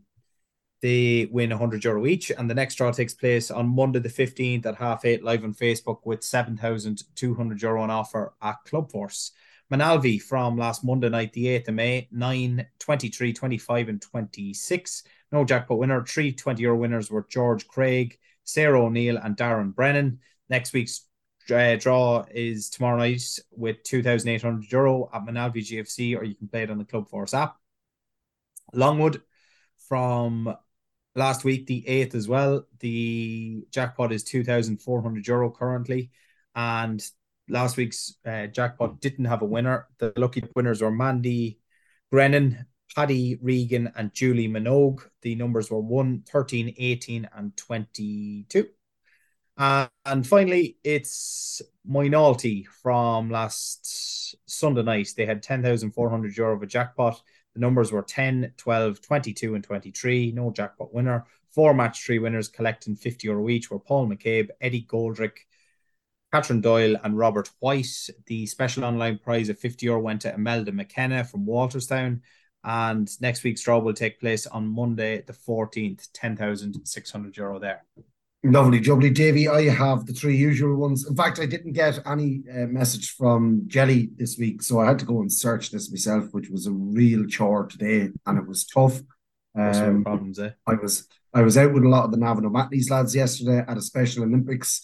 They win one hundred euro each, and the next draw takes place on Monday the fifteenth at half eight live on Facebook with seven thousand two hundred euro on offer at Club Force. Manalvi from last Monday night, the eighth of May, nine, twenty-three, twenty-five, and twenty-six. No jackpot winner. Three twenty euro winners were George Craig, Sarah O'Neill, and Darren Brennan. Next week's uh, draw is tomorrow night with two thousand eight hundred euro at Manalvi G F C, or you can play it on the Club Force app. Longwood from last week, the eighth as well. The jackpot is two thousand four hundred euro currently. And last week's uh, jackpot didn't have a winner. The lucky winners were Mandy Grennan, Paddy Regan, and Julie Minogue. The numbers were one, thirteen, eighteen, and twenty-two. Uh, and finally, it's Moynalty from last Sunday night. They had ten thousand four hundred euro of a jackpot. The numbers were ten, twelve, twenty-two, and twenty-three. No jackpot winner. Four match three winners collecting fifty euro each were Paul McCabe, Eddie Goldrick, Catherine Doyle, and Robert White. The special online prize of fifty euro went to Imelda McKenna from Walterstown. And next week's draw will take place on Monday, the fourteenth, ten thousand six hundred euro there. Lovely, jubbly. Davy, I have the three usual ones. In fact, I didn't get any uh, message from Jelly this week, so I had to go and search this myself, which was a real chore today, and it was tough. Um, problems, eh? I was I was out with a lot of the Navan O'Mahony's lads yesterday at a Special Olympics,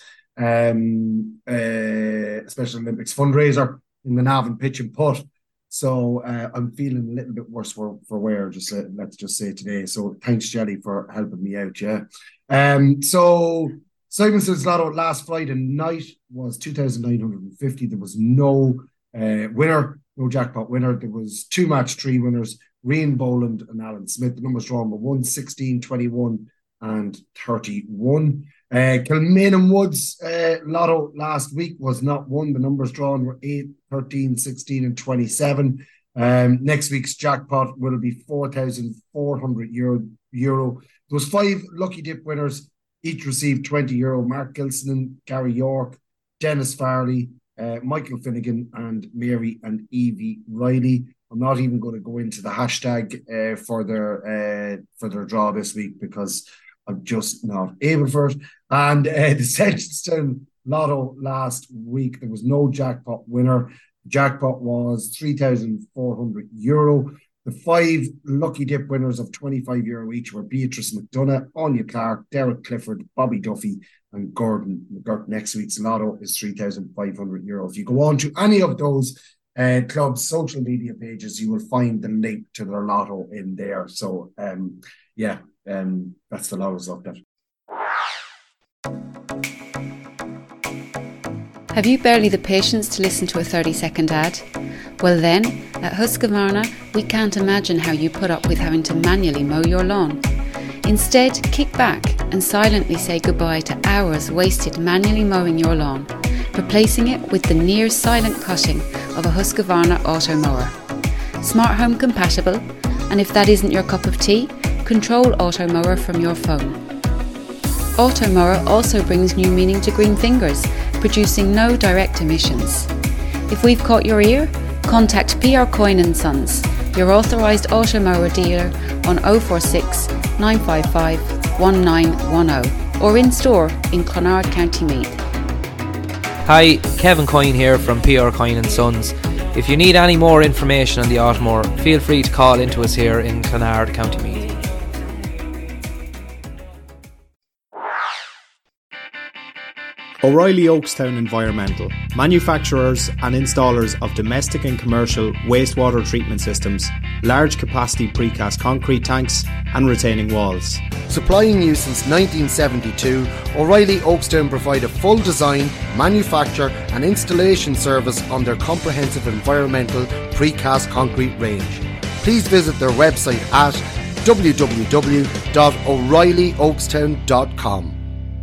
um, uh, Special Olympics fundraiser in the Navan Pitch and Putt. So uh, I'm feeling a little bit worse for, for wear, just uh, let's just say today. So thanks, Jelly, for helping me out, yeah. Um, so Simonson's Lotto last Friday night was two thousand nine hundred fifty. There was no uh, winner, no jackpot winner. There was two match three winners, Rian Boland and Alan Smith. The numbers drawn were one, sixteen, twenty-one, and thirty-one. Uh, Kilmainham Woods uh, Lotto last week was not won. The numbers drawn were eight, thirteen, sixteen, and twenty-seven. Um, next week's jackpot will be four thousand four hundred euro. euro. There was five lucky dip winners. Each received twenty euro. Mark Gilson, Gary York, Dennis Farley, uh, Michael Finnegan, and Mary and Evie Riley. I'm not even going to go into the hashtag uh, for their uh, for their draw this week because I'm just not able for it. And uh, the Sedgestown Lotto last week, there was no jackpot winner. The jackpot was three thousand four hundred euro. The five lucky dip winners of twenty-five euro each were Beatrice McDonough, Anya Clark, Derek Clifford, Bobby Duffy, and Gordon McGirt. Next week's lotto is three thousand five hundred euro. If you go on to any of those uh, clubs' social media pages, you will find the link to their lotto in there. So, um, yeah, um, that's the lotto's looked at. Have you barely the patience to listen to a thirty second ad? Well then, at Husqvarna, we can't imagine how you put up with having to manually mow your lawn. Instead, kick back and silently say goodbye to hours wasted manually mowing your lawn, replacing it with the near silent cutting of a Husqvarna auto mower. Smart home compatible, and if that isn't your cup of tea, control auto mower from your phone. Auto mower also brings new meaning to green fingers, producing no direct emissions. If we've caught your ear, contact P R Coyne and Sons, your authorised auto mower dealer on oh four six, nine five five, one nine one oh or in store in Clonard, County Meath. Hi, Kevin Coyne here from P R Coyne and Sons. If you need any more information on the Automower, feel free to call into us here in Clonard, County Meath. O'Reilly Oakstown Environmental, manufacturers and installers of domestic and commercial wastewater treatment systems, large capacity precast concrete tanks and retaining walls. Supplying you since nineteen seventy-two, O'Reilly Oakstown provide a full design, manufacture and installation service on their comprehensive environmental precast concrete range. Please visit their website at w w w dot o'reilly oakstown dot com.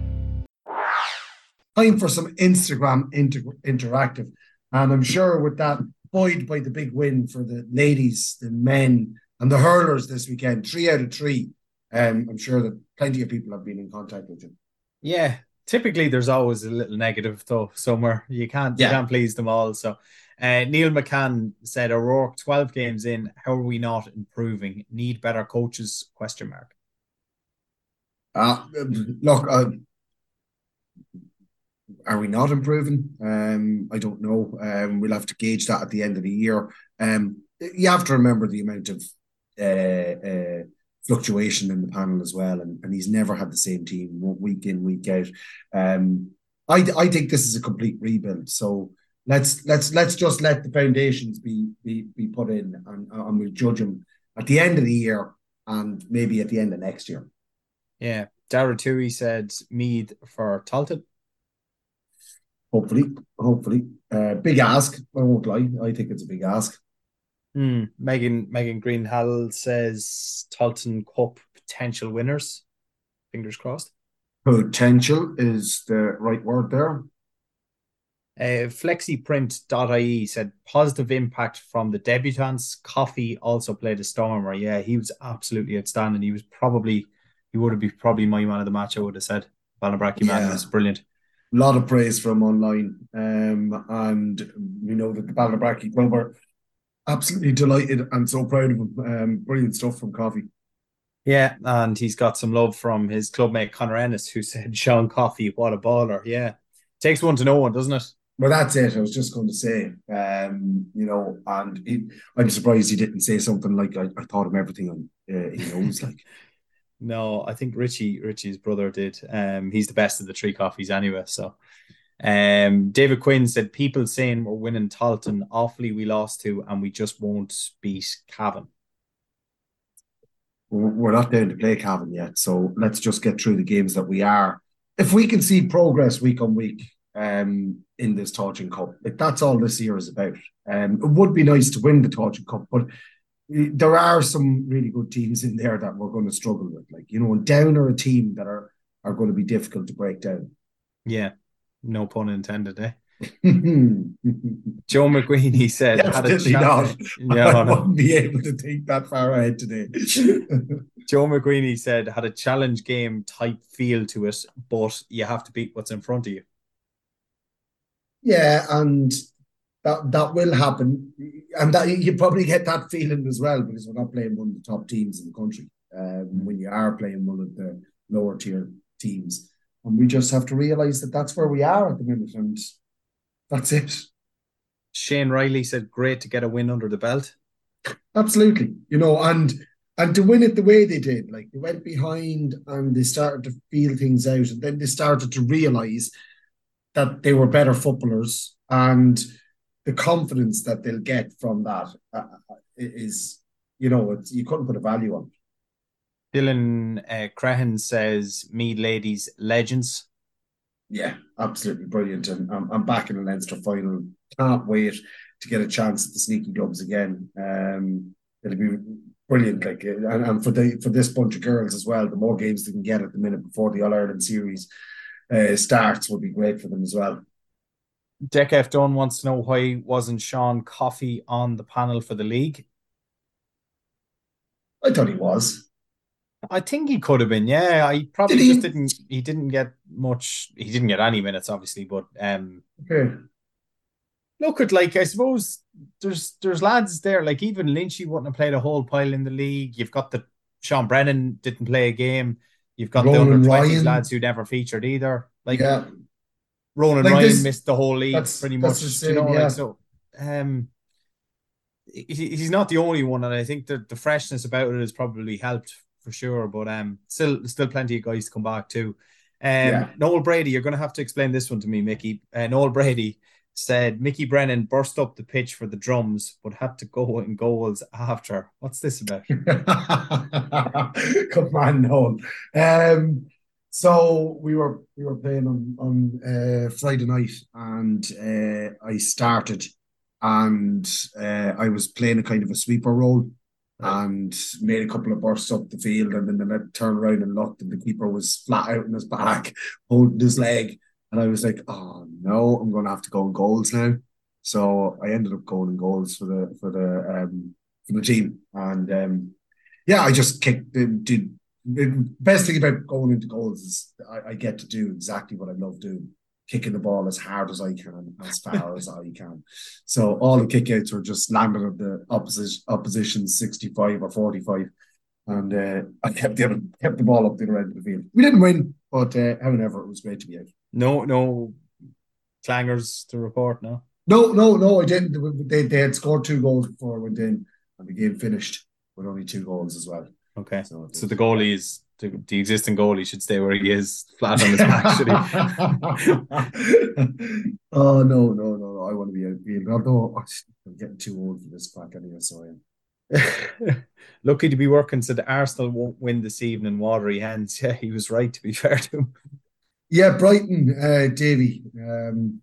Time for some Instagram inter- interactive. And I'm sure with that, buoyed by the big win for the ladies, the men, and the hurlers this weekend, three out of three. Um, I'm sure that plenty of people have been in contact with you. Yeah, typically there's always a little negative though somewhere. You can't, yeah. you can't please them all. So uh, Neil McCann said, O'Rourke, twelve games in, how are we not improving? Need better coaches? Question mark. Uh, look, uh, Are we not improving? Um, I don't know. Um, we'll have to gauge that at the end of the year. Um, you have to remember the amount of uh, uh, fluctuation in the panel as well, and, and he's never had the same team week in, week out. Um, I I think this is a complete rebuild. So let's let's let's just let the foundations be be be put in, and, and we'll judge them at the end of the year and maybe at the end of next year. Yeah, Dara Tui said Meath for Talton. Hopefully, hopefully. Uh, big ask, I won't lie. I think it's a big ask. Mm, Megan Megan Greenhall says Talton Cup potential winners. Fingers crossed. Potential is the right word there. Uh, Flexiprint dot I E said positive impact from the debutants. Coffee also played a stormer. Yeah, he was absolutely outstanding. He was probably, he would have been probably my man of the match, I would have said. Ballinabracky yeah. man was brilliant. A lot of praise from online, um, and we know that the Ballinabracky club are absolutely delighted and so proud of him. Um, brilliant stuff from Coffey. Yeah, and he's got some love from his clubmate Conor Ennis, who said, Sean Coffey, what a baller. Yeah, takes one to know one, doesn't it? Well, that's it. I was just going to say, um, you know, and he, I'm surprised he didn't say something like, I, I taught him everything on, uh, he knows, like. No, I think Richie, Richie's brother did. Um, he's the best of the three Coffeys anyway. So, um, David Quinn said, people saying we're winning Talton, awfully we lost to, and we just won't beat Cavan. We're not down to play Cavan yet, so let's just get through the games that we are. If we can see progress week on week um, in this Tailteann Cup, if that's all this year is about. Um, it would be nice to win the Tailteann Cup, but there are some really good teams in there that we're going to struggle with. Like, you know, Down are a team that are, are going to be difficult to break down. Yeah, no pun intended, eh? Joe McQueenie said, definitely not. No, I no. wouldn't be able to think that far ahead today. Joe McQueenie said, had a challenge game type feel to it, but you have to beat what's in front of you. Yeah, and that that will happen, and that you probably get that feeling as well, because we're not playing one of the top teams in the country. Um, when you are playing one of the lower tier teams. And we just have to realise that that's where we are at the minute, and that's it. Shane Riley said, great to get a win under the belt. Absolutely. You know, and and to win it the way they did, like they went behind and they started to feel things out, and then they started to realise that they were better footballers, and the confidence that they'll get from that uh, is, you know, it's, you couldn't put a value on it. Dylan uh, Crehan says, Meath ladies, legends. Yeah, absolutely brilliant. And I'm, I'm back in the Leinster final. Can't wait to get a chance at the Sneaky Dubs again. Um, it'll be brilliant. Like, and, and for the for this bunch of girls as well, the more games they can get at the minute before the All Ireland series uh, starts will be great for them as well. Deck F Dunn wants to know why wasn't Sean Coffey on the panel for the league? I thought he was. I think he could have been, yeah. I probably Did he? just didn't he didn't get much he didn't get any minutes, obviously, but um Okay. look at, like, I suppose there's there's lads there, like even Lynchy wouldn't have played a whole pile in the league. You've got the Sean Brennan didn't play a game. You've got Ronan the under twenties Ryan. lads who never featured either. Like Yeah. Ronan Like Ryan this- missed the whole league that's- pretty that's much. the You know, same, yeah. like so um he, he's not the only one, and I think that the freshness about it has probably helped for sure, but um still still plenty of guys to come back to. Um Yeah. Noel Brady, you're gonna have to explain this one to me, Mickey. Uh, Noel Brady said Mickey Brennan burst up the pitch for the drums but had to go in goals after. What's this about? Come on, Noel. Um, so we were we were playing on on uh, Friday night, and uh, I started, and uh, I was playing a kind of a sweeper role, and made a couple of bursts up the field, and then I turned around and looked, and the keeper was flat out on his back, holding his leg, and I was like, "Oh no, I'm going to have to go in goals now." So I ended up going in goals for the for the um, for the team, and um, yeah, I just kicked. Did the best thing about going into goals is I, I get to do exactly what I love doing. Kicking the ball as hard as I can, as far as I can. So all the kickouts were just landed at the opposition opposition sixty-five or forty-five, and uh, I kept the kept the ball up the other end of the field. We didn't win, but uh, however, it was great to be out. No, no clangers to report, no. No, no, no, I didn't. They they had scored two goals before I went in, and the game finished with only two goals as well. Okay, so, so the goalie is the, the existing goalie should stay where he is, flat on his back, should he? Oh no, no, no, no! I want to be outfield. Although I'm getting too old for this crack anyway, so I am. Lucky to be working, so the Arsenal won't win this evening. Watery hands. Yeah, he was right, to be fair to him. Yeah, Brighton, uh, Davy. Um,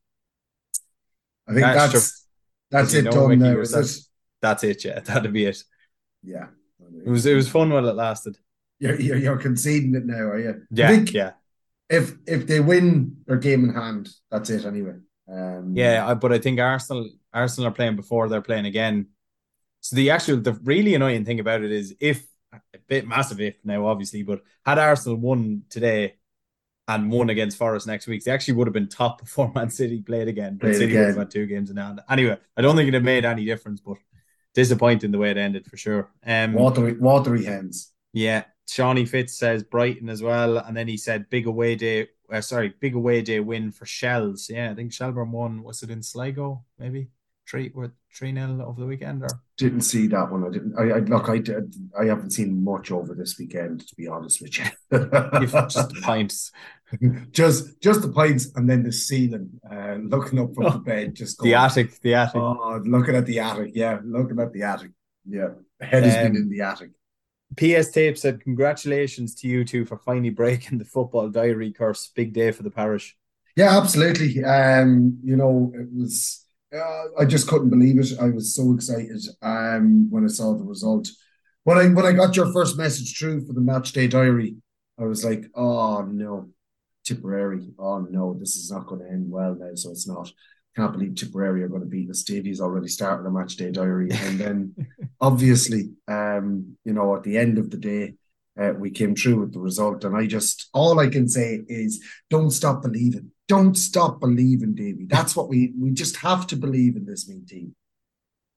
I think That's that's true. that's As you it know, done Mickey, now. was Is it? That's it, yeah. That'd be it. Yeah, It was it was fun while it lasted. You're, you're you're conceding it now, are you? Yeah, I think yeah. If if they win their game in hand, that's it anyway. Um, Yeah, I- but I think Arsenal Arsenal are playing before they're playing again. So the actual, the really annoying thing about it is if, a bit massive if now obviously, but had Arsenal won today and won against Forest next week, they actually would have been top before Man City played again. But Played City again. would have had two games in hand. Anyway, I don't think it had made any difference, but disappointing the way it ended for sure. Um, watery watery hands. Yeah, Shawnee Fitz says Brighton as well, and then he said big away day. Uh, sorry, big away day win for Shells. Yeah, I think Shelburne won. Was it in Sligo? Maybe three with three nil over the weekend. Or Didn't see that one. I didn't. I, I look. I did. I haven't seen much over this weekend, to be honest with you. If just the points, just just the pints, and then the ceiling. Uh, looking up from the bed, just going, the attic, the attic. Oh, looking at the attic. Yeah, looking at the attic. Yeah, head has Um, been in the attic. P S Tape said congratulations to you two for finally breaking the football diary curse. Big day for the parish. Yeah, absolutely. Um, you know, it was. Uh, I just couldn't believe it. I was so excited um, when I saw the result. When I when I got your first message through for the match day diary, I was like, "Oh no, Tipperary! Oh no, this is not going to end well now." So it's not. Can't believe Tipperary are going to beat us. Davey's already started a match day diary, and then obviously, um, you know, at the end of the day, uh, we came through with the result. And I just, all I can say is, don't stop believing. Don't stop believing, Davey. That's what we we just have to believe in this Meath team. Yeah,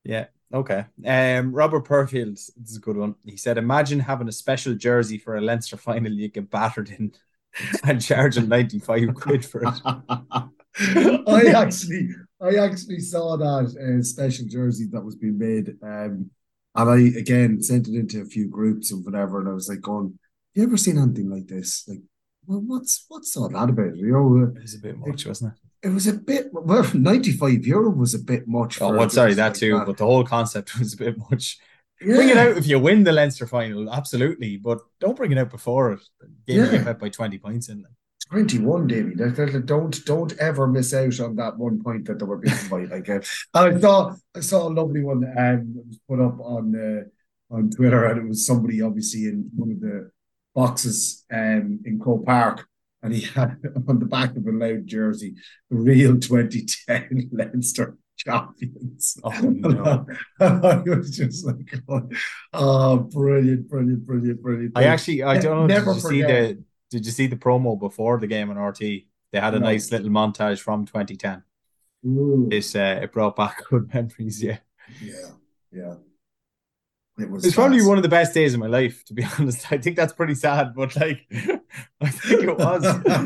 Okay. Um, Robert Perfield, this is a good one. He said, imagine having a special jersey for a Leinster final you get battered in and charging ninety-five quid for it. I actually I actually saw that uh, special jersey that was being made. Um, and I, again, sent it into a few groups and whatever. And I was like going, you ever seen anything like this? Like, well, what's, what's all that about? You know, it was a bit much, it, wasn't it? It was a bit, well, ninety-five euro was a bit much. Oh, for well, sorry, that like too, that. but the whole concept was a bit much. Yeah. Bring it out if you win the Leinster final, absolutely, but don't bring it out before it. Game yeah. get by twenty points in. twenty-one, Davey. Don't don't ever miss out on that one point that they were beaten by. Like, uh, and I saw I saw a lovely one um, that was put up on uh, on Twitter, and it was somebody obviously in one of the boxes um, in Croke Park. And he had on the back of a Loud jersey, real twenty ten Leinster champions. Oh, no. I was just like, oh, oh, brilliant, brilliant, brilliant, brilliant. I actually, I don't know, Never did you forget. see the did you see the promo before the game on R T? They had a no. nice little montage from twenty ten. Ooh. It's uh, it brought back good memories, yeah. Yeah, yeah. It was it's probably one of the best days of my life, to be honest. I think that's pretty sad, but like, I think it was.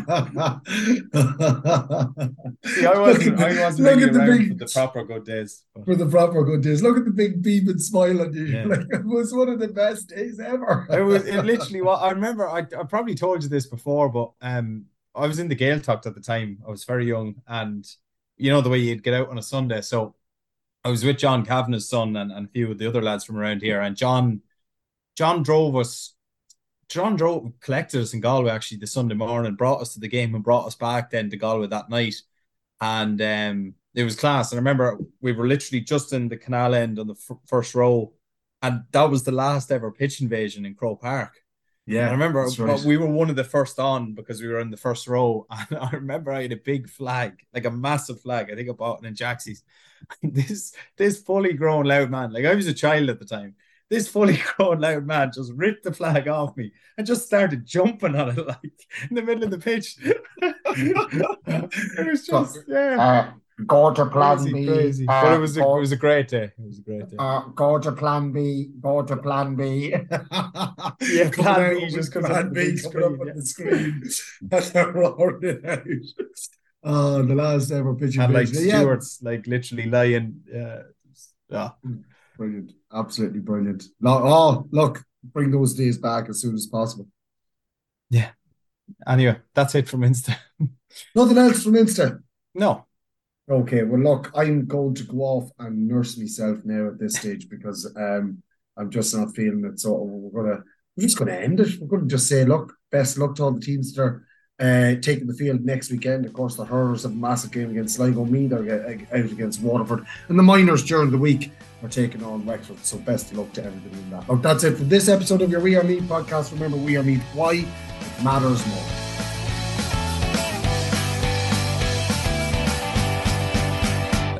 See, I wasn't, the, I wasn't really around big, for the proper good days. But. For the proper good days. Look at the big beaming smile on you. Yeah. Like, it was one of the best days ever. It was it literally what I remember. I, I probably told you this before, but um, I was in the Gaeltacht at the time. I was very young, and you know the way you'd get out on a Sunday, so. I was with John Kavanagh's son and, and a few of the other lads from around here, and John John drove us John drove collected us in Galway actually the Sunday morning, brought us to the game and brought us back then to Galway that night. And um, it was class. And I remember we were literally just in the canal end on the f- first row, and that was the last ever pitch invasion in Croke Park. Yeah, and I remember right. we were one of the first on because we were in the first row, and I remember I had a big flag, like a massive flag. I think I bought it in Jaxie's. This this fully grown Loud man, like I was a child at the time. This fully grown Loud man just ripped the flag off me and just started jumping on it like in the middle of the pitch. It was just yeah. Uh, Go to plan crazy, B. Crazy. Uh, but it was a, go, it was a great day. It was a great day. Uh, go to plan B. Go to plan B. Yeah, plan B just comes plan up, B coming up on yeah. the screen. And they're roaring it out. Oh, the last ever pitch. And like Stewart's yeah. like literally lying. Yeah, yeah, brilliant, absolutely brilliant. Oh, look, bring those days back as soon as possible. Yeah. Anyway, that's it from Insta. Nothing else from Insta. No. Okay, well, look, I'm going to go off and nurse myself now at this stage because um, I'm just not feeling it. So we're gonna, we're just gonna end it. We're gonna just say, look, best luck to all the teams that are uh, taking the field next weekend. Of course, the Hurlers have a massive game against Sligo. Meath are out against Waterford, and the Miners during the week are taking on Wexford. So best of luck to everybody in that. Look, that's it for this episode of your We Are Meath podcast. Remember, We Are Meath. Why it matters more.